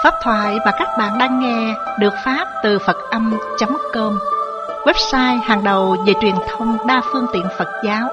Pháp thoại mà các bạn đang nghe được phát từ Phật-âm.com, website hàng đầu về truyền thông đa phương tiện Phật giáo.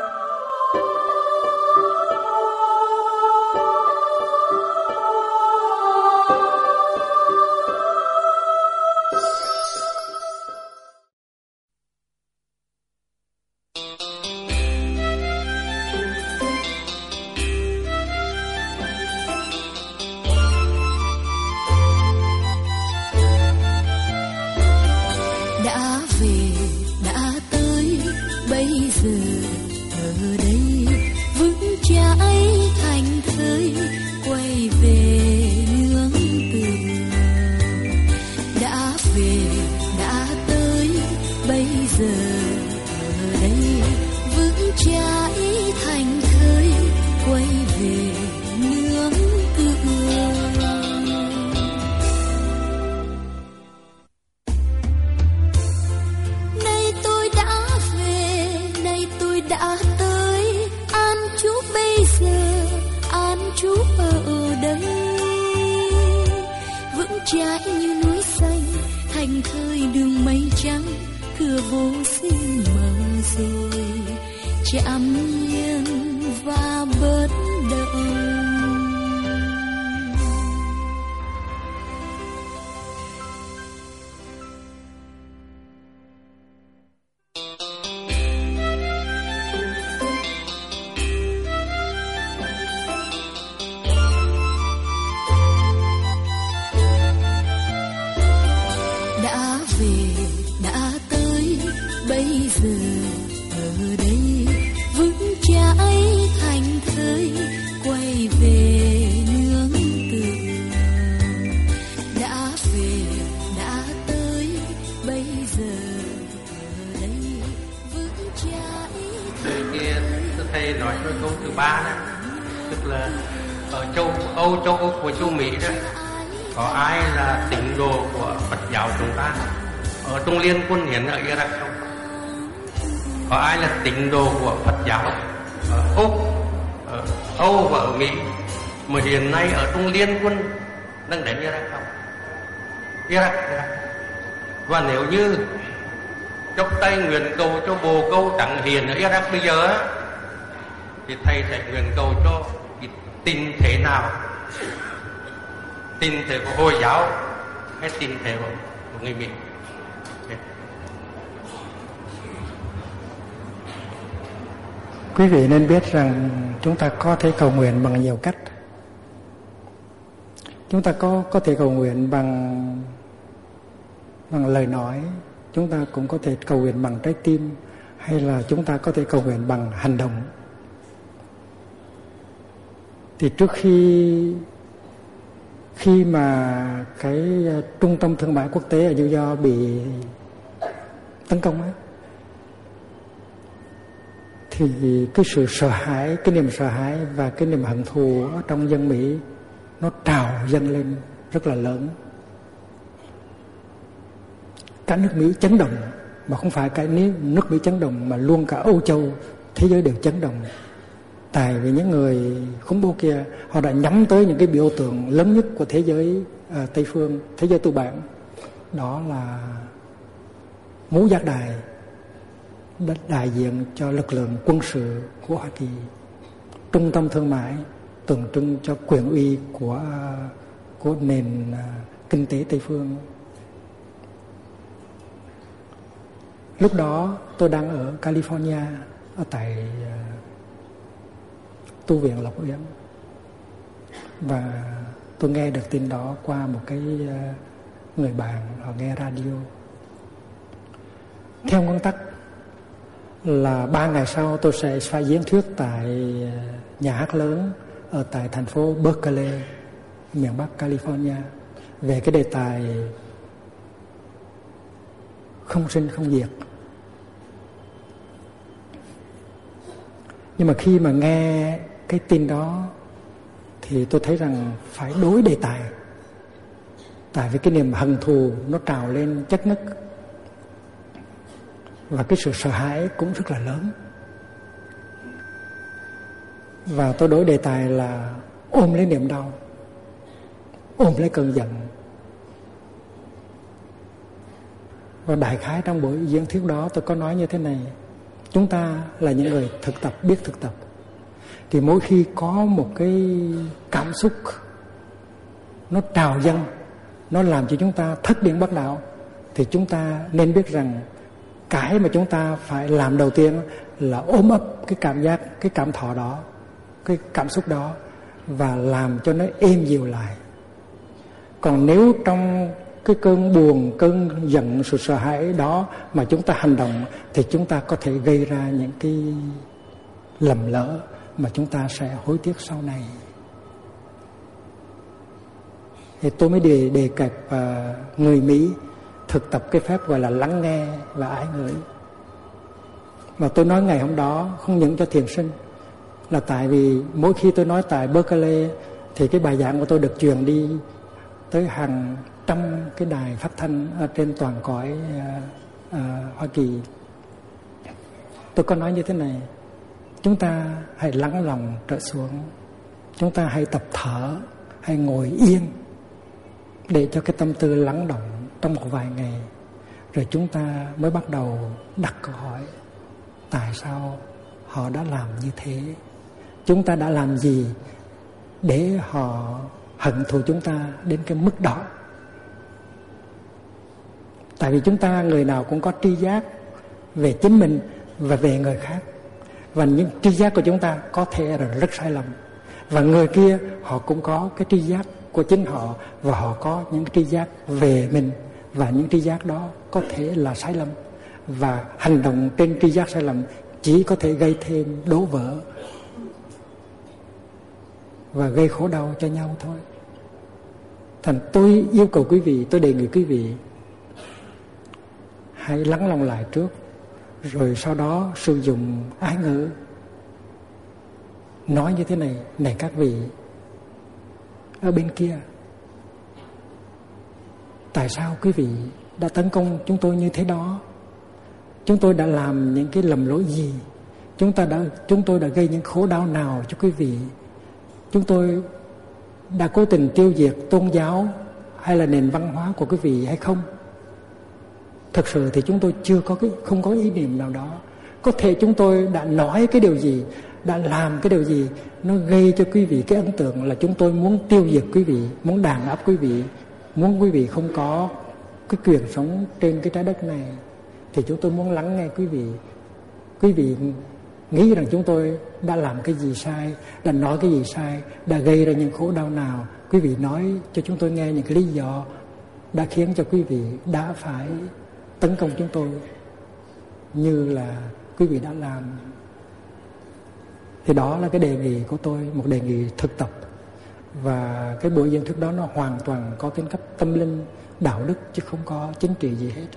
Tín đồ của Phật giáo ở Úc, ở Âu và ở Mỹ mà hiện nay ở trong liên quân đang đánh Iraq không? Iraq. Và nếu như chốc tay nguyện cầu cho bồ câu chẳng hiền ở Iraq bây giờ thì thầy sẽ nguyện cầu cho cái tình thế nào? Tình thế của Hồi giáo hay tình thế của người Mỹ? Quý vị nên biết rằng chúng ta có thể cầu nguyện bằng nhiều cách. Chúng ta có thể cầu nguyện bằng lời nói, chúng ta cũng có thể cầu nguyện bằng trái tim, hay là chúng ta có thể cầu nguyện bằng hành động. Thì trước khi mà cái trung tâm thương mại quốc tế ở New York bị tấn công ấy, thì cái sự sợ hãi, cái niềm sợ hãi và cái niềm hận thù ở trong dân Mỹ nó trào dâng lên rất là lớn. Cả nước Mỹ chấn động, mà không phải cái nước Mỹ chấn động mà luôn cả Âu Châu, thế giới đều chấn động. Tại vì những người khủng bố kia họ đã nhắm tới những cái biểu tượng lớn nhất của thế giới Tây phương, thế giới tư bản, đó là ngũ giác đài, đại diện cho lực lượng quân sự của Hoa Kỳ, trung tâm thương mại tượng trưng cho quyền uy của nền kinh tế Tây phương. Lúc đó tôi đang ở California, ở tại tu viện Lộc Uyển, và tôi nghe được tin đó qua một cái người bạn, họ nghe radio. Theo nguyên tắc là 3 ngày sau tôi sẽ phải diễn thuyết tại nhà hát lớn ở tại thành phố Berkeley, miền Bắc California, về cái đề tài không sinh không diệt. Nhưng mà khi mà nghe cái tin đó thì tôi thấy rằng phải đối đề tài, tại vì cái niềm hận thù nó trào lên chất ngất, và cái sự sợ hãi cũng rất là lớn. Và tôi đối đề tài là ôm lấy niềm đau, ôm lấy cơn giận, Và đại khái trong buổi diễn thuyết đó tôi có nói như thế này: chúng ta là những người thực tập, biết thực tập. Thì mỗi khi có một cái cảm xúc nó trào dâng, nó làm cho chúng ta thất điển bất đạo, thì chúng ta nên biết rằng cái mà chúng ta phải làm đầu tiên là ôm ấp cái cảm giác, cái cảm thọ đó, cái cảm xúc đó, và làm cho nó êm dịu lại. Còn nếu trong cái cơn buồn, cơn giận, sự sợ hãi đó mà chúng ta hành động, thì chúng ta có thể gây ra những cái lầm lỡ mà chúng ta sẽ hối tiếc sau này. Thì tôi mới đề cập người Mỹ thực tập cái phép gọi là lắng nghe và ái ngữ. Và tôi nói ngày hôm đó không những cho thiền sinh, là tại vì mỗi khi tôi nói tại Berkeley thì cái bài giảng của tôi được truyền đi tới hàng trăm cái đài phát thanh ở trên toàn cõi Hoa Kỳ. Tôi có nói như thế này: chúng ta hãy lắng lòng trở xuống, chúng ta hãy tập thở, hãy ngồi yên để cho cái tâm tư lắng động trong một vài ngày, rồi chúng ta mới bắt đầu đặt câu hỏi: tại sao họ đã làm như thế? Chúng ta đã làm gì để họ hận thù chúng ta đến cái mức đó? Tại vì chúng ta người nào cũng có tri giác về chính mình và về người khác, và những tri giác của chúng ta có thể là rất sai lầm, và người kia họ cũng có cái tri giác của chính họ, và họ có những tri giác về mình, và những tri giác đó có thể là sai lầm, và hành động trên tri giác sai lầm chỉ có thể gây thêm đổ vỡ và gây khổ đau cho nhau thôi. Thành tôi yêu cầu quý vị, tôi đề nghị quý vị hãy lắng lòng lại trước, rồi sau đó sử dụng ái ngữ nói như thế này: này các vị ở bên kia, tại sao quý vị đã tấn công chúng tôi như thế đó? Chúng tôi đã làm những cái lầm lỗi gì? Chúng tôi đã gây những khổ đau nào cho quý vị? Chúng tôi đã cố tình tiêu diệt tôn giáo hay là nền văn hóa của quý vị hay không? Thực sự thì chúng tôi không có ý niệm nào đó. Có thể chúng tôi đã nói cái điều gì, đã làm cái điều gì nó gây cho quý vị cái ấn tượng là chúng tôi muốn tiêu diệt quý vị, muốn đàn áp quý vị, muốn quý vị không có cái quyền sống trên cái trái đất này. Thì chúng tôi muốn lắng nghe quý vị. Quý vị nghĩ rằng chúng tôi đã làm cái gì sai, đã nói cái gì sai, đã gây ra những khổ đau nào. Quý vị nói cho chúng tôi nghe những cái lý do đã khiến cho quý vị đã phải tấn công chúng tôi như là quý vị đã làm. Thì đó là cái đề nghị của tôi, một đề nghị thực tập. Và cái buổi diễn thuyết đó nó hoàn toàn có tính cách tâm linh, đạo đức, chứ không có chính trị gì hết.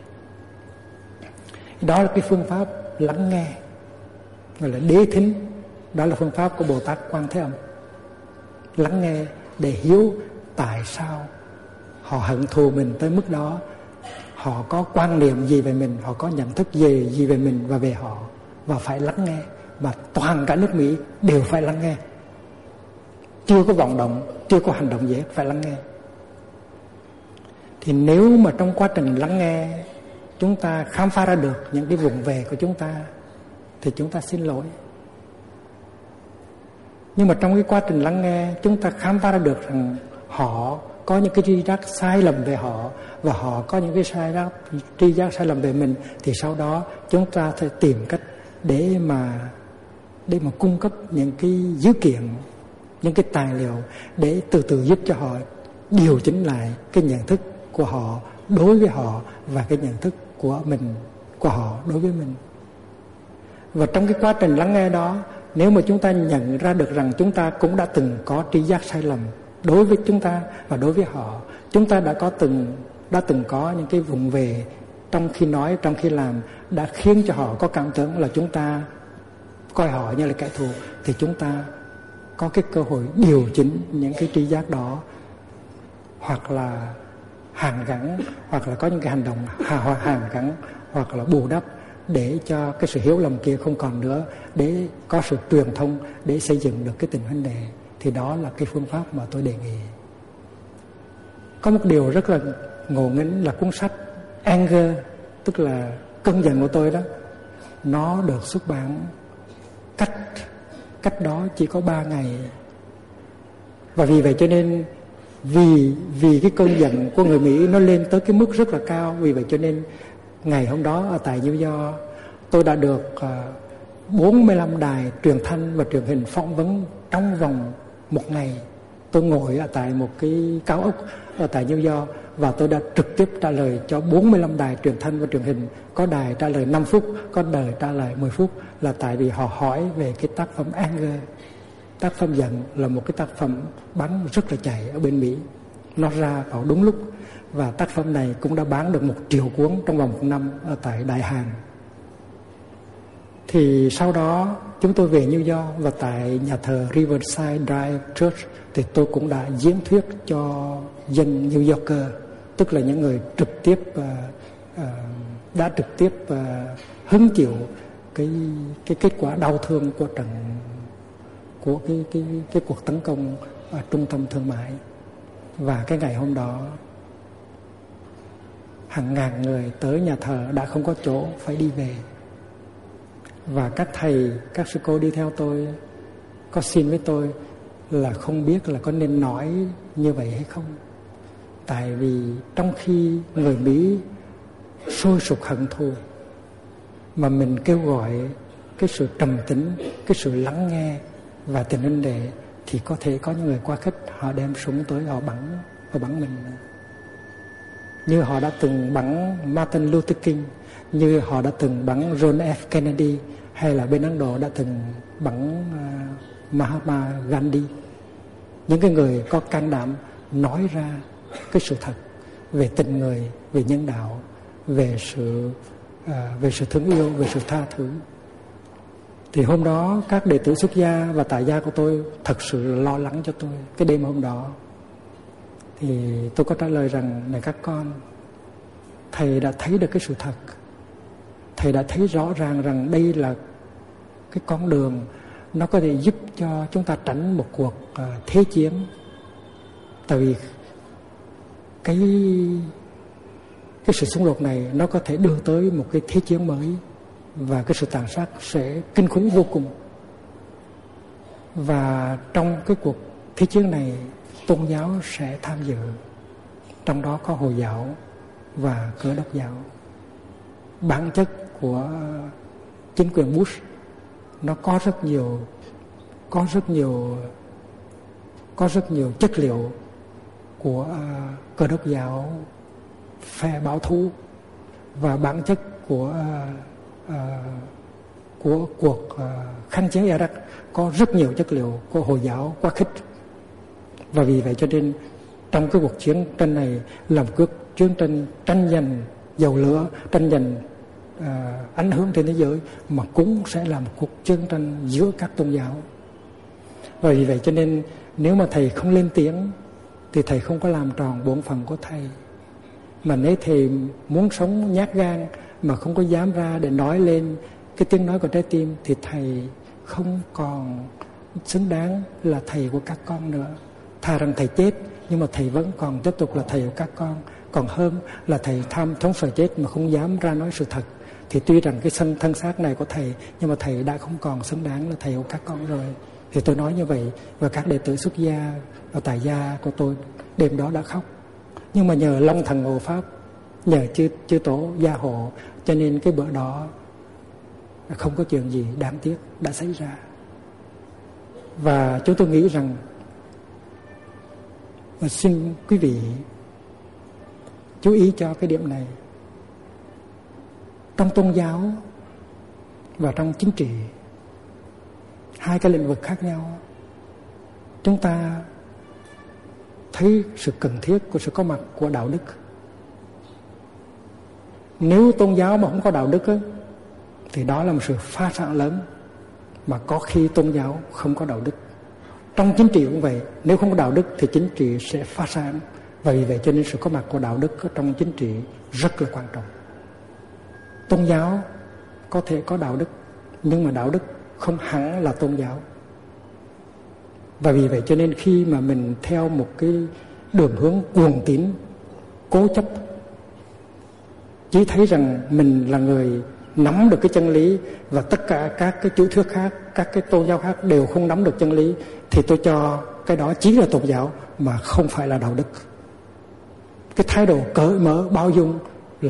Đó là cái phương pháp lắng nghe, gọi là đế thính. Đó là phương pháp của Bồ Tát Quan Thế Âm. Lắng nghe để hiểu tại sao họ hận thù mình tới mức đó, họ có quan niệm gì về mình, họ có nhận thức gì về mình và về họ, và phải lắng nghe. Và toàn cả nước Mỹ đều phải lắng nghe, chưa có vọng động, chưa có hành động gì hết, phải lắng nghe. Thì nếu mà trong quá trình lắng nghe chúng ta khám phá ra được những cái vùng về của chúng ta thì chúng ta xin lỗi. Nhưng mà trong cái quá trình lắng nghe chúng ta khám phá ra được rằng họ có những cái tri giác sai lầm về họ, và họ có những cái tri giác sai lầm về mình, thì sau đó chúng ta phải tìm cách để mà cung cấp những cái dữ kiện, những cái tài liệu để từ từ giúp cho họ điều chỉnh lại cái nhận thức của họ đối với họ, và cái nhận thức của họ đối với mình. Và trong cái quá trình lắng nghe đó, nếu mà chúng ta nhận ra được rằng chúng ta cũng đã từng có tri giác sai lầm đối với chúng ta và đối với họ, chúng ta đã từng có những cái vùng về trong khi nói, trong khi làm, đã khiến cho họ có cảm tưởng là chúng ta coi họ như là kẻ thù, thì chúng ta có cái cơ hội điều chỉnh những cái tri giác đó, hoặc là hàn gắn, hoặc là có những cái hành động hàn gắn, hoặc là bù đắp để cho cái sự hiểu lầm kia không còn nữa, để có sự truyền thông để xây dựng được cái tình huynh đệ. Thì đó là cái phương pháp mà tôi đề nghị. Có một điều rất là ngộ nghĩnh là cuốn sách Anger tức là cơn giận của tôi đó, nó được xuất bản cách đó chỉ có 3 ngày. Và vì vậy cho nên vì cái cơn giận của người Mỹ nó lên tới cái mức rất là cao, vì vậy cho nên ngày hôm đó ở tại New York tôi đã được 45 đài truyền thanh và truyền hình phỏng vấn trong vòng một ngày. Tôi ngồi ở tại một cái cao ốc ở tại New York và tôi đã trực tiếp trả lời cho 45 đài truyền thanh và truyền hình. Có đài trả lời 5 phút, có đài trả lời 10 phút, là tại vì họ hỏi về cái tác phẩm Anger. Tác phẩm giận là một cái tác phẩm bán rất là chạy ở bên Mỹ. Nó ra vào đúng lúc, và tác phẩm này cũng đã bán được 1 triệu cuốn trong vòng 1 năm ở tại Đại Hàn. Thì sau đó chúng tôi về New York, và tại nhà thờ Riverside Drive Church thì tôi cũng đã diễn thuyết cho dân New Yorker, tức là những người trực tiếp đã trực tiếp hứng chịu cái kết quả đau thương của cái cuộc tấn công ở trung tâm thương mại. Và cái ngày hôm đó hàng ngàn người tới nhà thờ đã không có chỗ, phải đi về. Và các thầy, các sư cô đi theo tôi có xin với tôi là không biết là có nên nói như vậy hay không. Tại vì trong khi người Mỹ sôi sục hận thù, mà mình kêu gọi cái sự trầm tĩnh, cái sự lắng nghe và tình huynh đệ, thì có thể có những người quá khích, họ đem súng tới, họ bắn mình. Như họ đã từng bắn Martin Luther King, như họ đã từng bắn John F. Kennedy, hay là bên Ấn Độ đã từng bắn Mahatma Gandhi. Những cái người có can đảm nói ra cái sự thật về tình người, về nhân đạo, về sự thương yêu, về sự tha thứ. Thì hôm đó các đệ tử xuất gia và tại gia của tôi thật sự lo lắng cho tôi. Cái đêm hôm đó thì tôi có trả lời rằng: này các con, thầy đã thấy được cái sự thật. Thầy đã thấy rõ ràng rằng đây là cái con đường nó có thể giúp cho chúng ta tránh một cuộc thế chiến. Tại vì cái sự xung đột này nó có thể đưa tới một cái thế chiến mới, và cái sự tàn sát sẽ kinh khủng vô cùng. Và trong cái cuộc thế chiến này, tôn giáo sẽ tham dự, trong đó có Hồi giáo và Cơ đốc giáo. Bản chất của chính quyền Bush nó có rất nhiều chất liệu của Cơ đốc giáo phe bảo thủ, và bản chất của cuộc kháng chiến Iraq có rất nhiều chất liệu của Hồi giáo quá khích. Và vì vậy cho nên trong cái cuộc chiến tranh này là một cuộc chiến tranh tranh giành dầu lửa, tranh giành ảnh hưởng trên thế giới, mà cũng sẽ là một cuộc chiến tranh giữa các tôn giáo. Và vì vậy cho nên nếu mà thầy không lên tiếng thì thầy không có làm tròn bổn phận của thầy. Mà nếu thầy muốn sống nhát gan mà không có dám ra để nói lên cái tiếng nói của trái tim, thì thầy không còn xứng đáng là thầy của các con nữa. Thà rằng thầy chết nhưng mà thầy vẫn còn tiếp tục là thầy của các con, còn hơn là thầy tham thống sợ chết mà không dám ra nói sự thật. Thì tuy rằng cái thân xác này của thầy, nhưng mà thầy đã không còn xứng đáng là thầy của các con rồi. Thì tôi nói như vậy, và các đệ tử xuất gia và tại gia của tôi đêm đó đã khóc. Nhưng mà nhờ Long Thần Hộ Pháp, nhờ chư tổ gia hộ, cho nên cái bữa đó không có chuyện gì đáng tiếc đã xảy ra. Và chúng tôi nghĩ rằng, và xin quý vị chú ý cho cái điểm này. Trong tôn giáo và trong chính trị, hai cái lĩnh vực khác nhau, chúng ta thấy sự cần thiết của sự có mặt của đạo đức. Nếu tôn giáo mà không có đạo đức thì đó là một sự phá sản lớn, mà có khi tôn giáo không có đạo đức. Trong chính trị cũng vậy, nếu không có đạo đức thì chính trị sẽ phá sản. Và vì vậy cho nên sự có mặt của đạo đức trong chính trị rất là quan trọng. Tôn giáo có thể có đạo đức, nhưng mà đạo đức không hẳn là tôn giáo. Và vì vậy cho nên khi mà mình theo một cái đường hướng cuồng tín, cố chấp, chỉ thấy rằng mình là người nắm được cái chân lý, và tất cả các cái chủ thuyết khác, các cái tôn giáo khác đều không nắm được chân lý, thì tôi cho cái đó chỉ là tôn giáo mà không phải là đạo đức. Cái thái độ cởi mở bao dung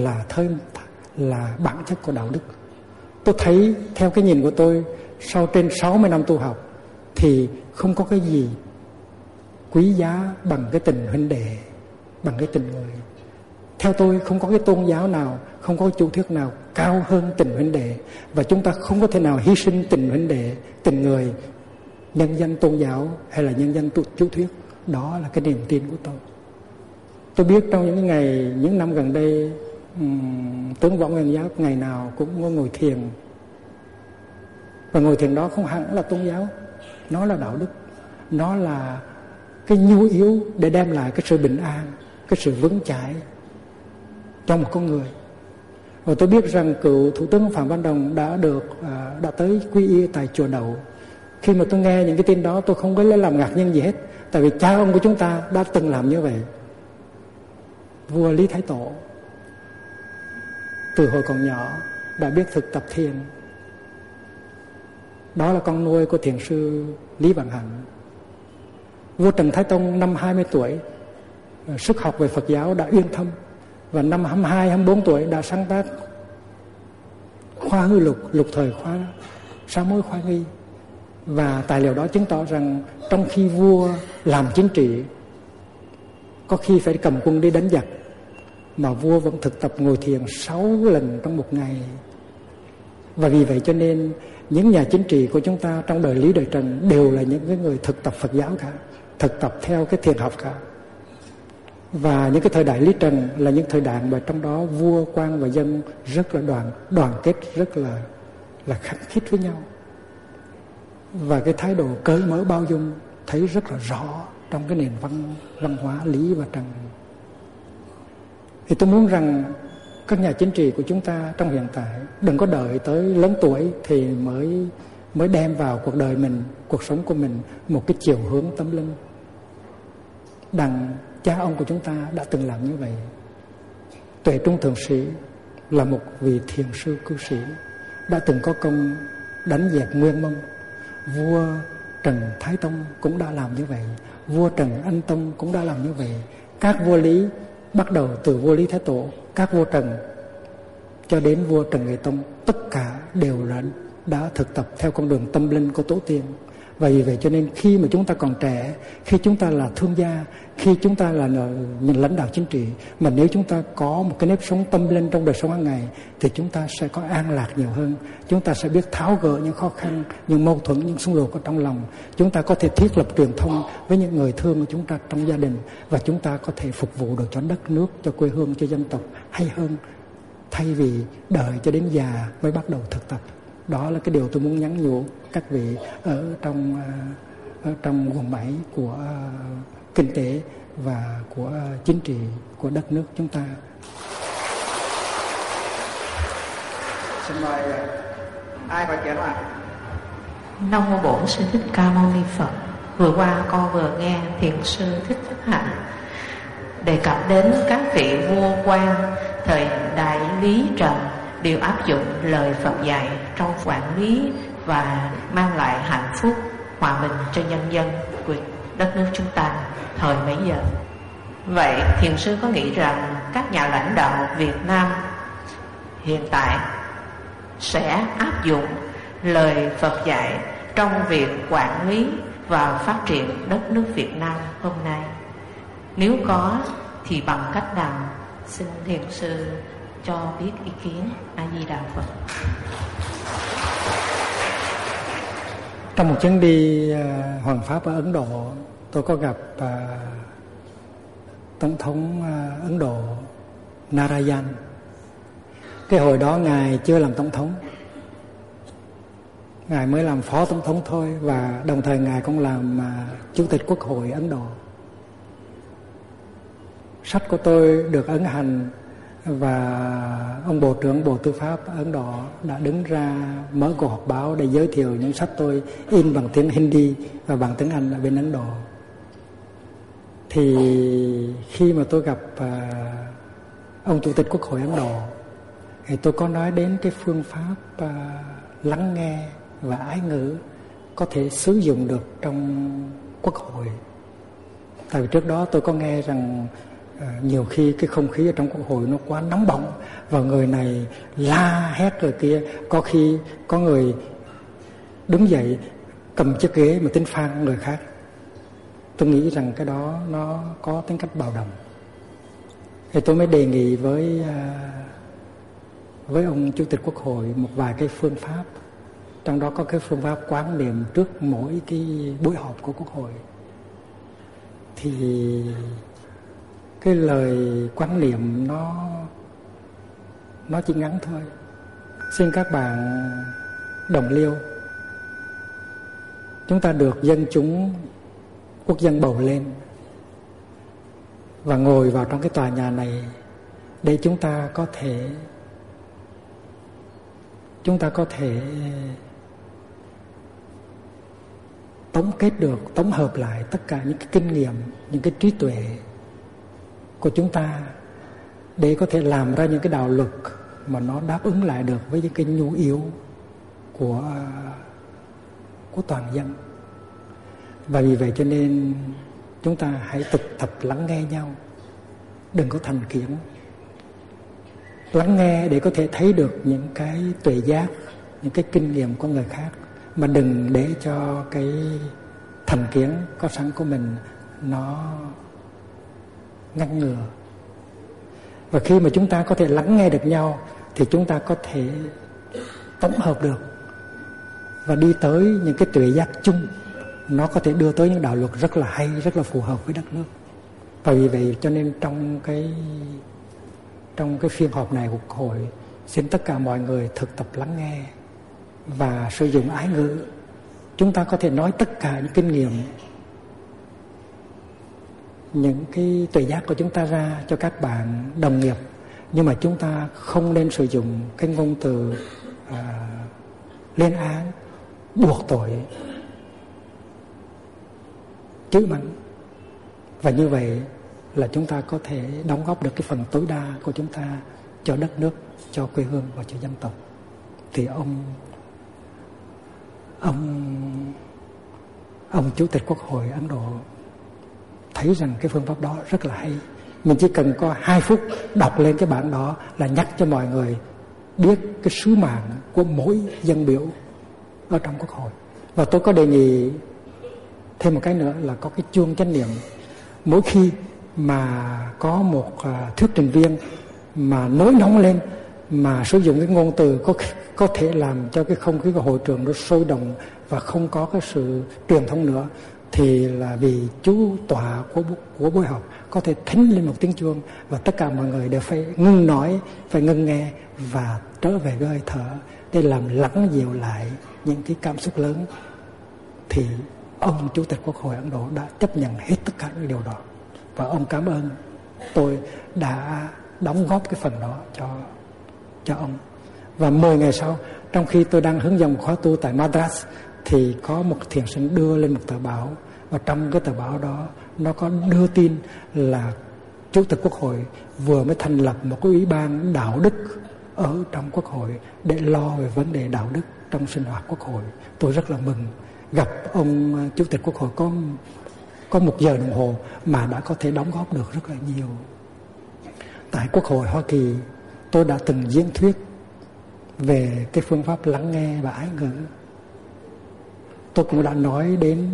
là bản chất của đạo đức. Tôi thấy theo cái nhìn của tôi, sau trên 60 năm tu học thì không có cái gì quý giá bằng cái tình huynh đệ, bằng cái tình người. Theo tôi không có cái tôn giáo nào, không có chủ thuyết nào cao hơn tình huynh đệ, và chúng ta không có thể nào hy sinh tình huynh đệ, tình người, nhân danh tôn giáo hay là nhân danh chủ thuyết. Đó là cái niềm tin của tôi. Tôi biết trong những năm gần đây, tướng Võ Nguyên Giáp ngày nào cũng ngồi thiền, và ngồi thiền đó không hẳn là tôn giáo, nó là đạo đức, nó là cái nhu yếu để đem lại cái sự bình an, cái sự vững chãi cho một con người. Và tôi biết rằng cựu Thủ tướng Phạm Văn Đồng đã tới quy y tại chùa Đậu. Khi mà tôi nghe những cái tin đó, tôi không có lấy làm ngạc nhiên gì hết, tại vì cha ông của chúng ta đã từng làm như vậy. Vua Lý Thái Tổ từ hồi còn nhỏ đã biết thực tập thiền. Đó là con nuôi của thiền sư Lý Vạn Hạnh. Vua Trần Thái Tông năm 20 tuổi, sức học về Phật giáo đã uyên thâm, và năm 22, 24 tuổi đã sáng tác Khoa Hư Lục, lục thời khoa Sám Hối Khoa Nghi. Và tài liệu đó chứng tỏ rằng trong khi vua làm chính trị, có khi phải cầm quân đi đánh giặc, mà vua vẫn thực tập ngồi thiền 6 lần trong một ngày. Và vì vậy cho nên những nhà chính trị của chúng ta trong đời Lý đời Trần đều là những cái người thực tập Phật giáo cả, thực tập theo cái thiền học cả. Và những cái thời đại Lý Trần là những thời đại mà trong đó vua, quan và dân rất là đoàn kết, rất là khăng khít với nhau. Và cái thái độ cởi mở bao dung thấy rất là rõ trong cái nền văn hóa Lý và Trần. Thì tôi muốn rằng các nhà chính trị của chúng ta trong hiện tại đừng có đợi tới lớn tuổi thì mới đem vào cuộc đời mình, cuộc sống của mình một cái chiều hướng tâm linh. Đằng cha ông của chúng ta đã từng làm như vậy. Tuệ Trung Thượng Sĩ là một vị thiền sư cư sĩ, đã từng có công đánh dẹp Nguyên Mông. Vua Trần Thái Tông cũng đã làm như vậy, vua Trần Anh Tông cũng đã làm như vậy. Các vua Lý, bắt đầu từ vua Lý Thái Tổ, các vua Trần cho đến vua Trần Nghệ Tông, tất cả đều đã thực tập theo con đường tâm linh của tổ tiên. Và vì vậy cho nên khi mà chúng ta còn trẻ, khi chúng ta là thương gia, khi chúng ta là lãnh đạo chính trị, mà nếu chúng ta có một cái nếp sống tâm linh trong đời sống hàng ngày, thì chúng ta sẽ có an lạc nhiều hơn. Chúng ta sẽ biết tháo gỡ những khó khăn, những mâu thuẫn, những xung đột ở trong lòng. Chúng ta có thể thiết lập truyền thông với những người thương của chúng ta trong gia đình, và chúng ta có thể phục vụ được cho đất nước, cho quê hương, cho dân tộc hay hơn, thay vì đợi cho đến già mới bắt đầu thực tập. Đó là cái điều tôi muốn nhắn nhủ các vị ở trong guồng máy của kinh tế và của chính trị của đất nước chúng ta. Xin mời ai có chuyện ạ? Nam mô Bổn Sư Thích Ca Mâu Ni Phật. Vừa qua con vừa nghe thiền sư Thích Phước Hạnh đề cập đến các vị vua quan thời đại Lý Trần đều áp dụng lời Phật dạy trong quản lý và mang lại hạnh phúc, hòa bình cho nhân dân của đất nước chúng ta thời bấy giờ. Vậy thiền sư có nghĩ rằng các nhà lãnh đạo Việt Nam hiện tại sẽ áp dụng lời Phật dạy trong việc quản lý và phát triển đất nước Việt Nam hôm nay? Nếu có thì bằng cách nào? Xin thiền sư cho biết ý kiến. A Di Đà Phật. Trong một chuyến đi hoàng pháp ở Ấn Độ, tôi có gặp tổng thống Ấn Độ Narayan. Cái hồi đó ngài chưa làm tổng thống, ngài mới làm phó tổng thống thôi, và đồng thời ngài cũng làm chủ tịch Quốc hội Ấn Độ. Sách của tôi được ấn hành, và ông Bộ trưởng Bộ Tư pháp Ấn Độ đã đứng ra mở cuộc họp báo để giới thiệu những sách tôi in bằng tiếng Hindi và bằng tiếng Anh ở bên Ấn Độ. Thì khi mà tôi gặp ông Chủ tịch Quốc hội Ấn Độ, Thì tôi có nói đến cái phương pháp lắng nghe và ái ngữ có thể sử dụng được trong quốc hội. Tại vì trước đó tôi có nghe rằng nhiều khi cái không khí ở trong quốc hội nó quá nóng bỏng và người này la hét rồi kia, có khi có người đứng dậy cầm chiếc ghế mà tính phang người khác. Tôi nghĩ rằng cái đó nó có tính cách bạo động. Thì tôi mới đề nghị với ông Chủ tịch Quốc hội một vài cái phương pháp. Trong đó có cái phương pháp quán niệm trước mỗi cái buổi họp của Quốc hội. Thì cái lời quán niệm nó chỉ ngắn thôi. Xin các bạn đồng liêu. Chúng ta được dân chúng quốc dân bầu lên và ngồi vào trong cái tòa nhà này để chúng ta có thể tổng hợp lại tất cả những cái kinh nghiệm, những cái trí tuệ của chúng ta để có thể làm ra những cái đạo luật mà nó đáp ứng lại được với những cái nhu yếu của toàn dân. Và vì vậy cho nên chúng ta hãy thực tập lắng nghe nhau, đừng có thành kiến. Lắng nghe để có thể thấy được những cái tuệ giác, những cái kinh nghiệm của người khác, mà đừng để cho cái thành kiến có sẵn của mình nó ngăn ngừa. Và khi mà chúng ta có thể lắng nghe được nhau thì chúng ta có thể tổng hợp được và đi tới những cái tuệ giác chung. Nó có thể đưa tới những đạo luật rất là hay, rất là phù hợp với đất nước. Và vì vậy cho nên trong cái phiên họp này của Quốc hội, xin tất cả mọi người thực tập lắng nghe và sử dụng ái ngữ. Chúng ta có thể nói tất cả những kinh nghiệm, những cái tuệ giác của chúng ta ra cho các bạn đồng nghiệp, nhưng mà chúng ta không nên sử dụng cái ngôn từ lên án, buộc tội, chửi mắng. Và như vậy là chúng ta có thể đóng góp được cái phần tối đa của chúng ta cho đất nước, cho quê hương và cho dân tộc. Thì ông Chủ tịch Quốc hội Ấn Độ thấy rằng cái phương pháp đó rất là hay. Mình chỉ cần có 2 phút đọc lên cái bản đó là nhắc cho mọi người biết cái sứ mạng của mỗi dân biểu ở trong Quốc hội. Và tôi có đề nghị thêm một cái nữa là có cái chuông chánh niệm. Mỗi khi mà có một thuyết trình viên mà nổi nóng lên, mà sử dụng cái ngôn từ có thể làm cho cái không khí của hội trường nó sôi động và không có cái sự truyền thông nữa, thì là vì chú tọa của buổi họp có thể thánh lên một tiếng chuông và tất cả mọi người đều phải ngưng nói, phải ngưng nghe và trở về với hơi thở để làm lắng dịu lại những cái cảm xúc lớn. Thì ông Chủ tịch Quốc hội Ấn Độ đã chấp nhận hết tất cả những điều đó, và ông cảm ơn tôi đã đóng góp cái phần đó cho ông. Và 10 ngày sau, trong khi tôi đang hướng dẫn một khóa tu tại Madras, thì có một thiền sinh đưa lên một tờ báo, và trong cái tờ báo đó nó có đưa tin là Chủ tịch Quốc hội vừa mới thành lập một cái ủy ban đạo đức ở trong Quốc hội để lo về vấn đề đạo đức trong sinh hoạt Quốc hội. Tôi rất là mừng gặp ông Chủ tịch Quốc hội có 1 giờ đồng hồ mà đã có thể đóng góp được rất là nhiều. Tại Quốc hội Hoa Kỳ, tôi đã từng diễn thuyết về cái phương pháp lắng nghe và ái ngữ. Tôi cũng đã nói đến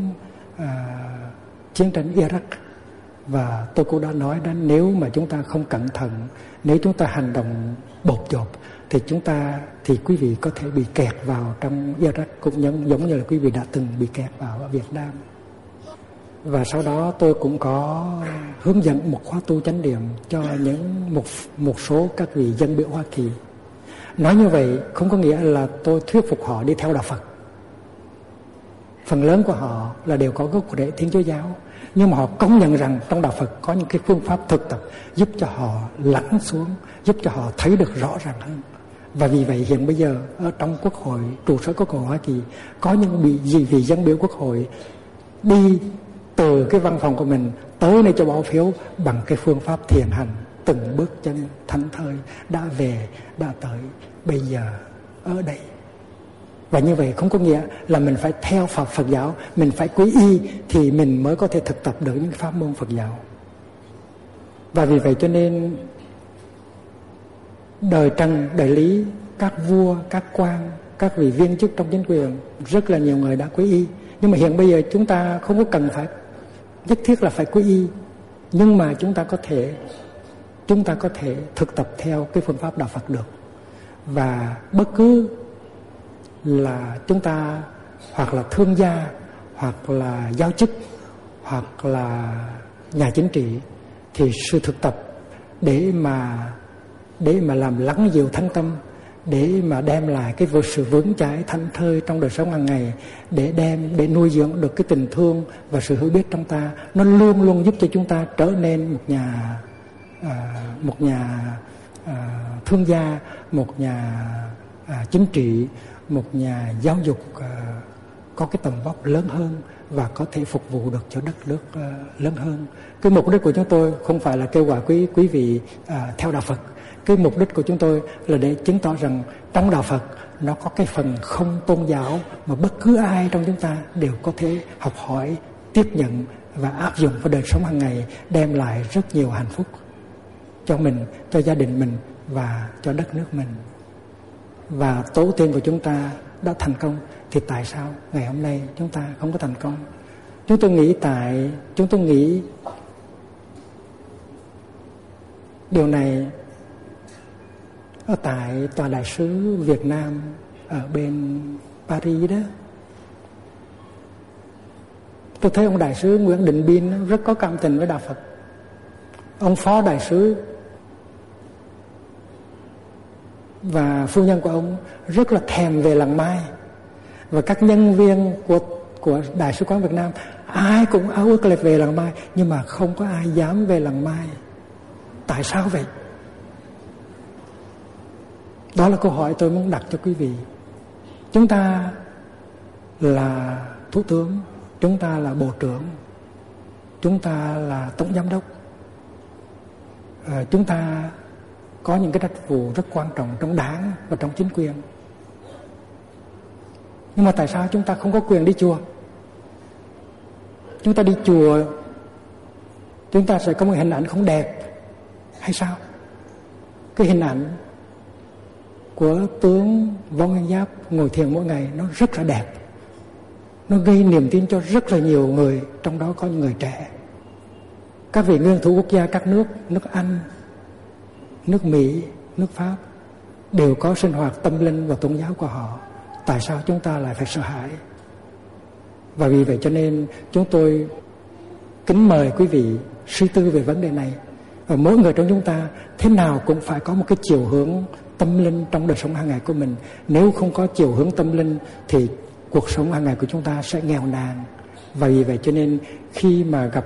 chiến tranh Iraq, và tôi cũng đã nói đến nếu mà chúng ta không cẩn thận, nếu chúng ta hành động bột chộp thì quý vị có thể bị kẹt vào trong Iraq, cũng giống như là quý vị đã từng bị kẹt vào ở Việt Nam. Và sau đó tôi cũng có hướng dẫn một khóa tu chánh niệm cho một số các vị dân biểu Hoa Kỳ. Nói như vậy không có nghĩa là tôi thuyết phục họ đi theo đạo Phật. Phần lớn của họ là đều có gốc rễ Thiên Chúa giáo, nhưng mà họ công nhận rằng trong đạo Phật có những cái phương pháp thực tập giúp cho họ lắng xuống, giúp cho họ thấy được rõ ràng hơn. Và vì vậy hiện bây giờ ở trong Quốc hội, trụ sở Quốc hội Hoa Kỳ, có những vị dân biểu Quốc hội đi từ cái văn phòng của mình tới nơi cho bỏ phiếu bằng cái phương pháp thiền hành từng bước chân thảnh thơi đã về, đã tới, bây giờ ở đây. Và như vậy không có nghĩa là mình phải theo Phật giáo, mình phải quy y thì mình mới có thể thực tập được những pháp môn Phật giáo. Và vì vậy cho nên đời Trần, đời Lý, các vua, các quan, các vị viên chức trong chính quyền, rất là nhiều người đã quy y. Nhưng mà hiện bây giờ chúng ta không có cần phải nhất thiết là phải quy y, nhưng mà chúng ta có thể thực tập theo cái phương pháp đạo Phật được. Và bất cứ là chúng ta hoặc là thương gia, hoặc là giáo chức, hoặc là nhà chính trị, thì sự thực tập để mà làm lắng dịu thánh tâm, để mà đem lại cái sự vững chãi thảnh thơi trong đời sống hàng ngày, để nuôi dưỡng được cái tình thương và sự hiểu biết trong ta, nó luôn luôn giúp cho chúng ta trở nên một nhà thương gia, một nhà chính trị, một nhà giáo dục có cái tầm vóc lớn hơn và có thể phục vụ được cho đất nước lớn hơn. Cái mục đích của chúng tôi không phải là kêu gọi quý vị theo đạo Phật. Cái mục đích của chúng tôi là để chứng tỏ rằng trong đạo Phật nó có cái phần không tôn giáo mà bất cứ ai trong chúng ta đều có thể học hỏi, tiếp nhận và áp dụng vào đời sống hàng ngày, đem lại rất nhiều hạnh phúc cho mình, cho gia đình mình và cho đất nước mình. Và tổ tiên của chúng ta đã thành công, thì tại sao ngày hôm nay chúng ta không có thành công? Chúng tôi nghĩ điều này ở tại Tòa Đại sứ Việt Nam ở bên Paris đó. Tôi thấy ông Đại sứ Nguyễn Đình Bin rất có cảm tình với đạo Phật. Ông Phó Đại sứ và phu nhân của ông rất là thèm về làng Mai. Và các nhân viên của Đại sứ quán Việt Nam ai cũng ao ước là về làng Mai, nhưng mà không có ai dám về làng Mai. Tại sao vậy? Đó là câu hỏi tôi muốn đặt cho quý vị. Chúng ta là thủ tướng, chúng ta là bộ trưởng, chúng ta là tổng giám đốc, chúng ta có những cái trách vụ rất quan trọng trong đảng và trong chính quyền. Nhưng mà tại sao chúng ta không có quyền đi chùa? Chúng ta đi chùa, chúng ta sẽ có một hình ảnh không đẹp hay sao? Cái hình ảnh của tướng Võ Nguyên Giáp ngồi thiền mỗi ngày nó rất là đẹp. Nó gây niềm tin cho rất là nhiều người, trong đó có những người trẻ. Các vị nguyên thủ quốc gia các nước Anh, nước Mỹ, nước Pháp đều có sinh hoạt tâm linh và tôn giáo của họ. Tại sao chúng ta lại phải sợ hãi? Và vì vậy cho nên chúng tôi kính mời quý vị suy tư về vấn đề này. Và mỗi người trong chúng ta thế nào cũng phải có một cái chiều hướng tâm linh trong đời sống hàng ngày của mình. Nếu không có chiều hướng tâm linh thì cuộc sống hàng ngày của chúng ta sẽ nghèo nàn. Và vì vậy cho nên khi mà gặp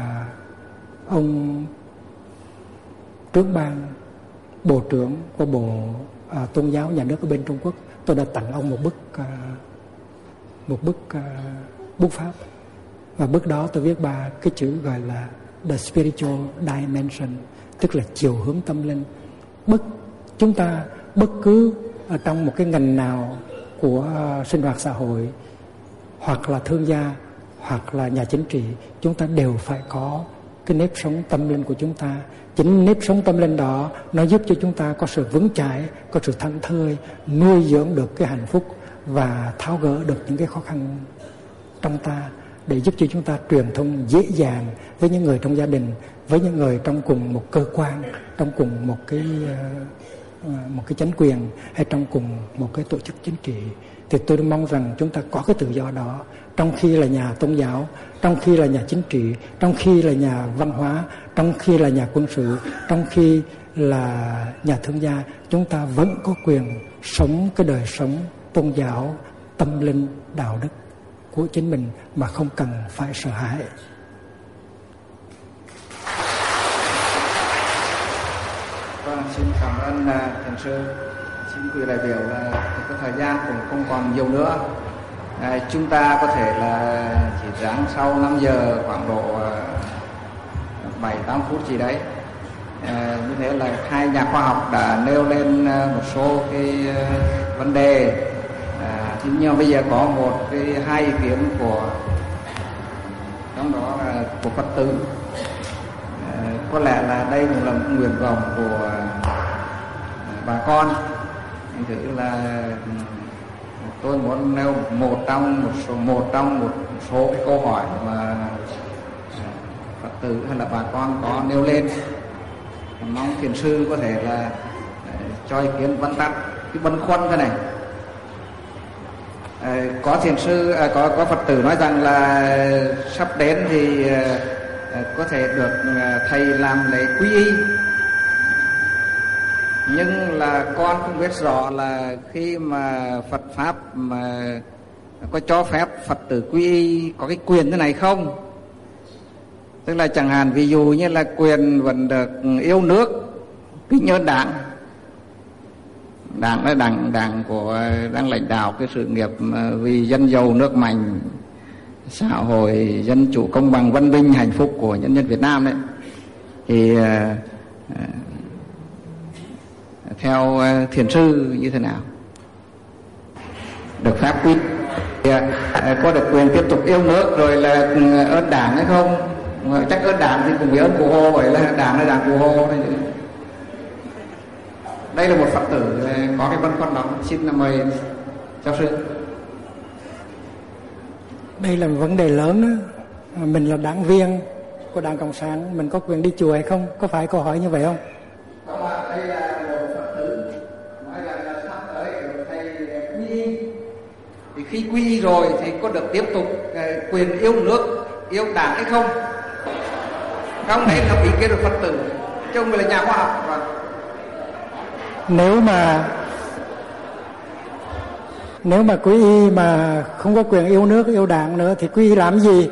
ông trưởng ban, bộ trưởng của Bộ Tôn giáo nhà nước ở bên Trung Quốc, tôi đã tặng ông một bức bút pháp. Và bức đó tôi viết ba cái chữ gọi là The Spiritual Dimension, tức là chiều hướng tâm linh. Chúng ta bất cứ ở trong một cái ngành nào của sinh hoạt xã hội, hoặc là thương gia, hoặc là nhà chính trị, chúng ta đều phải có cái nếp sống tâm linh của chúng ta. Chính nếp sống tâm linh đó nó giúp cho chúng ta có sự vững chãi, có sự thảnh thơi, nuôi dưỡng được cái hạnh phúc và tháo gỡ được những cái khó khăn trong ta, để giúp cho chúng ta truyền thông dễ dàng với những người trong gia đình, với những người trong cùng một cơ quan, trong cùng một cái chính quyền, hay trong cùng một cái tổ chức chính trị. Thì tôi mong rằng chúng ta có cái tự do đó, trong khi là nhà tôn giáo, trong khi là nhà chính trị, trong khi là nhà văn hóa, trong khi là nhà quân sự, trong khi là nhà thương gia, chúng ta vẫn có quyền sống cái đời sống tôn giáo, tâm linh, đạo đức của chính mình mà không cần phải sợ hãi. Vâng, xin cảm ơn thiền sư. Xin quý đại biểu là cái thời gian cũng không còn nhiều nữa. Chúng ta có thể là chỉ ráng sau 5 giờ khoảng độ 7-8 phút gì đấy Như thế là hai nhà khoa học đã nêu lên một số cái vấn đề. Nhưng bây giờ có một cái hai ý kiến của, trong đó là của Phật tử. Có lẽ là đây cũng là một nguyện vọng của bà con. Thành thử là tôi muốn nêu một trong một số cái câu hỏi mà Phật tử hay là bà con có nêu lên. Mong thiền sư có thể là cho ý kiến vắn tắt cái băn khoăn thế này. Có thiền sư, có Phật tử nói rằng là sắp đến thì có thể được thầy làm lễ quy y, nhưng là con không biết rõ là khi mà Phật pháp mà có cho phép Phật tử quy y có cái quyền thế này không. Tức là chẳng hạn ví dụ như là quyền vẫn được yêu nước, kính nhớ Đảng là đảng của đang lãnh đạo cái sự nghiệp vì dân giàu nước mạnh, xã hội dân chủ công bằng văn minh hạnh phúc của nhân dân Việt Nam đấy. Thì theo thiền sư như thế nào? Được phép quy có được quyền tiếp tục yêu nước rồi là ơn Đảng hay không? Chắc ơn Đảng thì cùng với ơn Cụ Hồ, vậy là Đảng là Đảng Cụ Hồ này. Đây là một Phật tử có cái băn khoăn đó, xin mời giáo sư. Đây là một vấn đề lớn đó. Mình là đảng viên của Đảng Cộng sản, mình có quyền đi chùa hay không? Có phải câu hỏi như vậy không? Không ạ, đây là một Phật tử nói là sắp tới được thầy quy y. Thì khi quy y rồi thì có được tiếp tục quyền yêu nước, yêu Đảng hay không? Không, đấy là ý kiến của Phật tử, chứ không phải là nhà khoa học. Nếu mà quý y mà không có quyền yêu nước, yêu Đảng nữa thì quý y làm gì?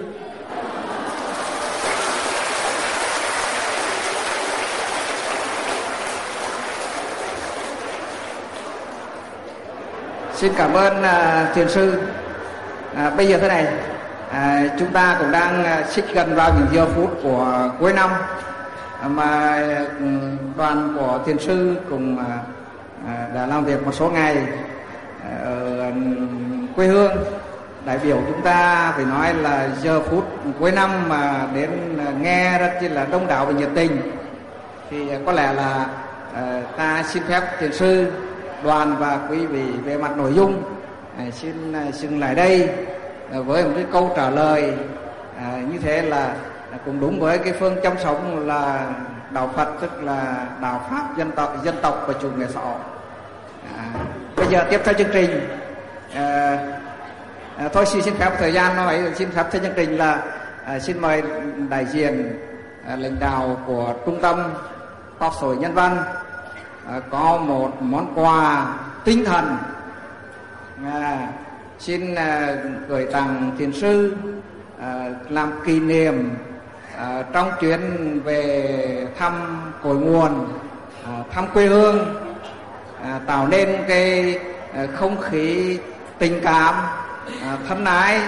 Xin cảm ơn thiền sư. Bây giờ thế này, chúng ta cũng đang xích gần vào những giờ phút của cuối năm, mà đoàn của thiền sư cũng đã làm việc một số ngày ở quê hương. Đại biểu chúng ta phải nói là giờ phút cuối năm mà đến nghe rất là đông đảo và nhiệt tình, thì có lẽ là ta xin phép thiền sư, đoàn và quý vị về mặt nội dung xin dừng lại đây với một cái câu trả lời như thế là cũng đúng với cái phương châm sống là đạo Phật, tức là đạo pháp dân tộc và chủ nghĩa xã hội. Bây giờ tiếp theo chương trình, thôi xin phép thời gian nó vậy, xin phép theo chương trình là xin mời đại diện lãnh đạo của trung tâm khoa học xã hội nhân văn có một món quà tinh thần xin gửi tặng thiền sư làm kỷ niệm trong chuyến về thăm cội nguồn, thăm quê hương, tạo nên cái không khí tình cảm thân ái,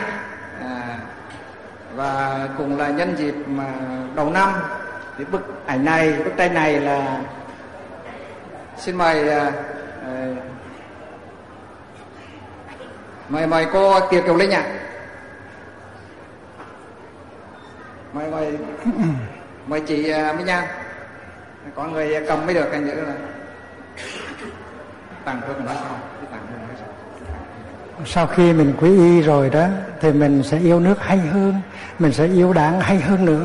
và cùng là nhân dịp mà đầu năm. Thì bức tranh này là xin mời cô Kiều Kiều Linh ạ. Mời chị Minh Nhan. Có người cầm mới được, anh nhớ là tặng tôi nói sau khi mình quý y rồi đó thì mình sẽ yêu nước hay hơn, mình sẽ yêu Đảng hay hơn nữa.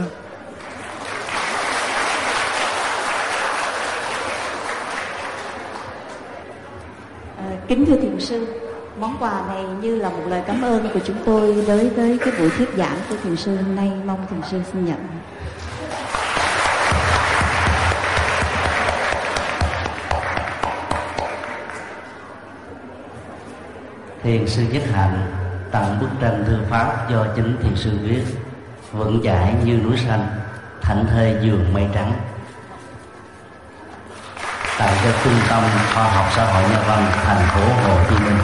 Kính thưa thiền sư, món quà này như là một lời cảm ơn của chúng tôi đối với cái buổi thuyết giảng của thiền sư hôm nay, mong thiền sư xin nhận. Thiền sư Nhất Hạnh tặng bức tranh thư pháp do chính thiền sư viết, vững chãi như núi xanh, thảnh thơi giường mây trắng, tặng cho Trung tâm Khoa học Xã hội Nhân văn thành phố Hồ Chí Minh.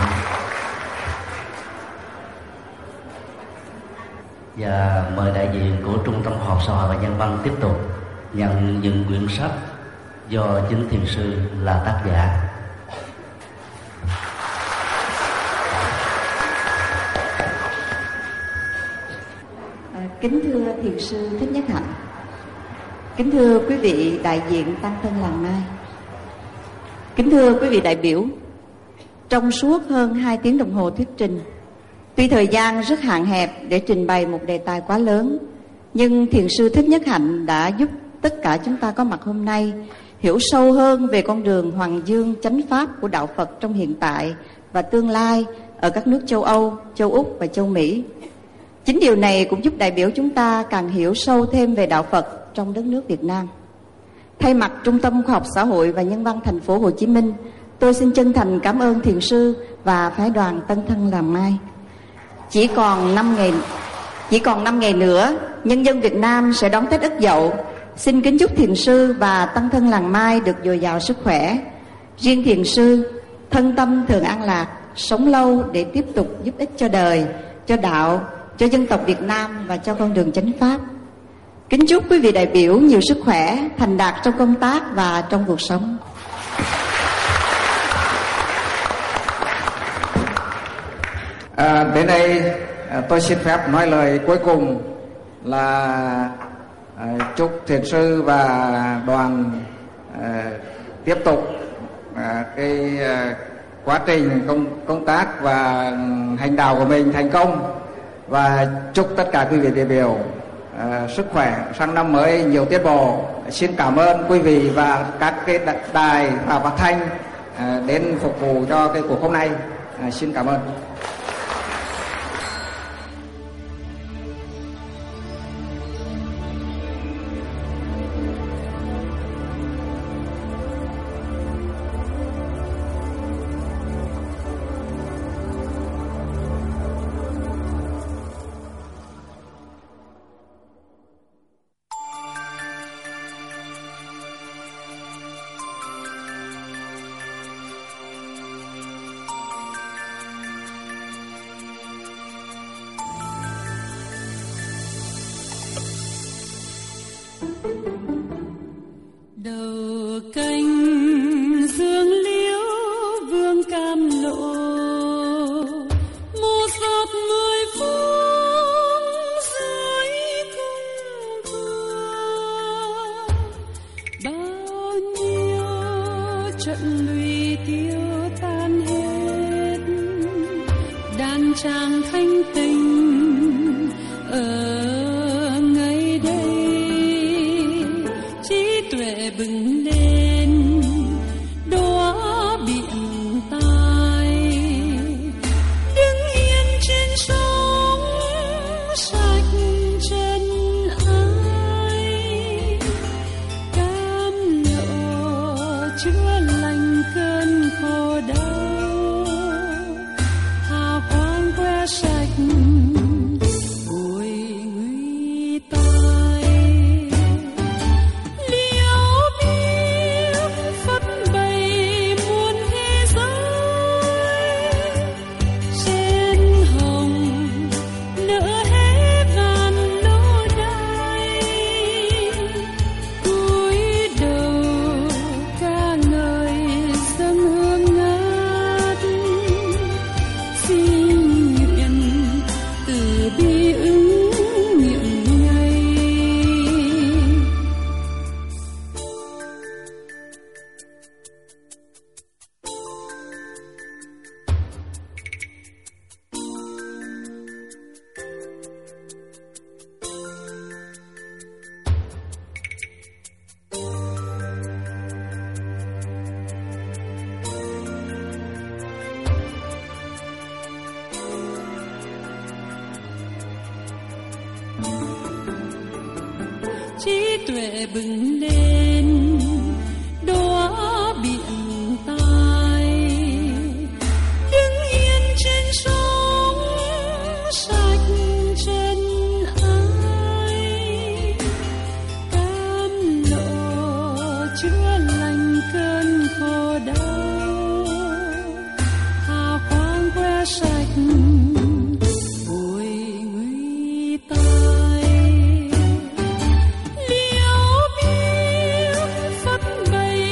Và mời đại diện của Trung tâm Khoa học Xã hội và Nhân văn tiếp tục nhận những quyển sách do chính thiền sư là tác giả. Kính thưa thiền sư Thích Nhất Hạnh, kính thưa quý vị đại diện tăng thân làng Mai, kính thưa quý vị đại biểu, trong suốt hơn 2 tiếng đồng hồ thuyết trình, tuy thời gian rất hạn hẹp để trình bày một đề tài quá lớn, nhưng thiền sư Thích Nhất Hạnh đã giúp tất cả chúng ta có mặt hôm nay hiểu sâu hơn về con đường Hoàng Dương chánh pháp của đạo Phật trong hiện tại và tương lai ở các nước châu Âu, châu Úc và châu Mỹ. Chính điều này cũng giúp đại biểu chúng ta càng hiểu sâu thêm về đạo Phật trong đất nước Việt Nam. Thay mặt Trung tâm Khoa học Xã hội và Nhân văn thành phố Hồ Chí Minh, tôi xin chân thành cảm ơn thiền sư và phái đoàn Tân Thân Làng Mai. Chỉ còn 5 ngày nữa, nhân dân Việt Nam sẽ đón Tết Ất Dậu. Xin kính chúc thiền sư và Tân Thân Làng Mai được dồi dào sức khỏe. Riêng thiền sư, thân tâm thường an lạc, sống lâu để tiếp tục giúp ích cho đời, cho đạo, cho dân tộc Việt Nam và cho con đường chánh pháp. Kính chúc quý vị đại biểu nhiều sức khỏe, thành đạt trong công tác và trong cuộc sống. Đến đây tôi xin phép nói lời cuối cùng là chúc thiền sư và đoàn tiếp tục cái quá trình công tác và hành đạo của mình thành công, và chúc tất cả quý vị đại biểu sức khỏe, sang năm mới nhiều tiến bộ. Xin cảm ơn quý vị và các cái đài và phát thanh đến phục vụ cho cái cuộc hôm nay. Xin cảm ơn. Đầu cành dương liễu vương cam lộ, một giọt mười phút dưới cung vừa, bao nhiêu trận lụy tiêu tan hết, đàn tràng thanh tình ở ngày đây, trí tuệ bừng lên đóa biển tai, đứng yên trên sóng sạch chân ai, cam lộ chữa lành cơn khổ đau, hào quang que sạch bụi nguy tai. Liễu biếc phất bày muôn thế giới, sen hồng nở hết vạn lô đài, cúi đầu ca ngợi dâng hương ngát, xin nguyện từ bi ứng nghiệm ngay. Trí tuệ bừng lên đóa biển tai, đứng yên trên sóng sạch chân ai, cam lộ chữa lành cơn khổ đau, hào quang que sạch bụi nguy tai. Liễu biếc phất bày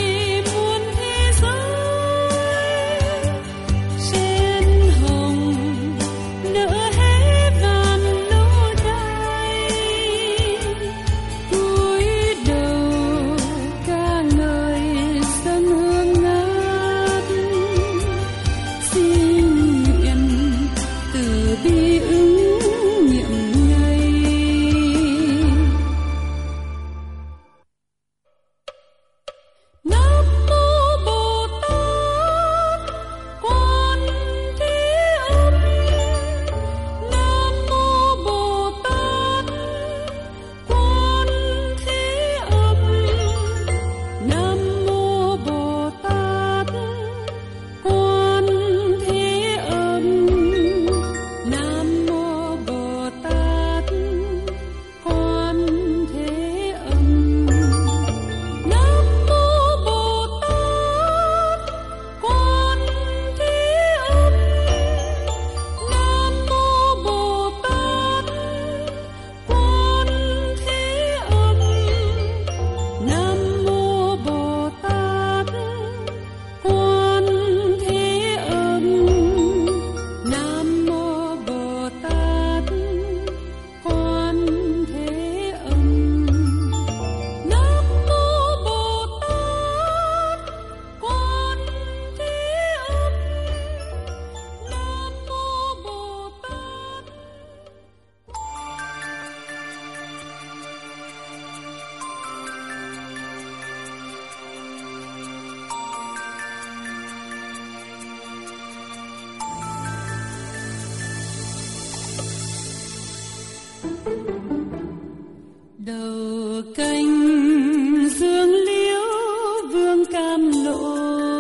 cành dương liễu vương cam lộ,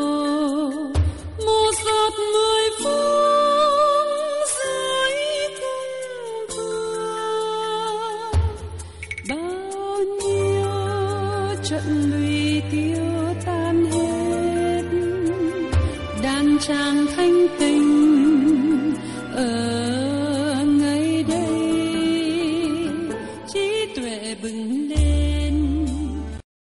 một giọt mười phương dưới cung vừa, bao nhiêu trận lụy tiêu tan hết, đàn tràng thanh tình